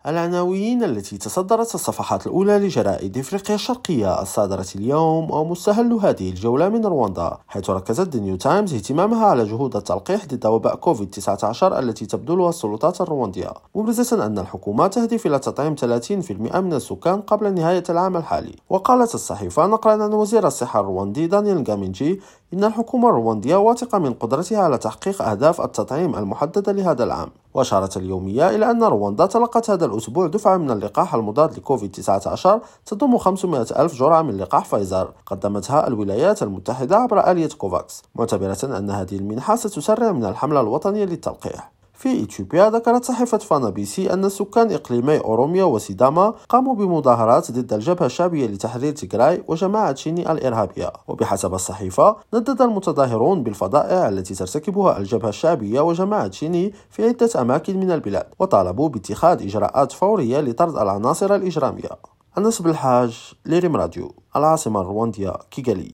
العناوين التي تصدرت الصفحات الأولى لجرائد إفريقيا الشرقية الصادرة اليوم ومستهل هذه الجولة من رواندا، حيث ركزت نيو تايمز اهتمامها على جهود التلقيح ضد وباء كوفيد-19 التي تبذلها السلطات الرواندية، مبرزة أن الحكومة تهدف إلى تطعيم 30% من السكان قبل نهاية العام الحالي. وقالت الصحيفة نقلا عن وزير الصحة الرواندي دانيال غامينجي إن الحكومة الرواندية واثقة من قدرتها على تحقيق أهداف التطعيم المحددة لهذا العام. وأشارت اليومية إلى أن رواندا تلقت هذا الأسبوع دفعة من اللقاح المضاد لكوفيد-19 تضم 500 ألف جرعة من لقاح فايزر قدمتها الولايات المتحدة عبر آلية كوفاكس، معتبرة أن هذه المنحة ستسرع من الحملة الوطنية للتلقيح. في إثيوبيا ذكرت صحيفة فانا بي سي أن سكان إقليمي أوروميا وسيداما قاموا بمظاهرات ضد الجبهة الشعبية لتحرير تيغراي وجماعة شيني الإرهابية. وبحسب الصحيفة ندد المتظاهرون بالفظائع التي ترتكبها الجبهة الشعبية وجماعة شيني في عدة أماكن من البلاد، وطالبوا باتخاذ إجراءات فورية لطرد العناصر الإجرامية. أنس بالحاج، لريم راديو، العاصمة الرواندية كيغالي.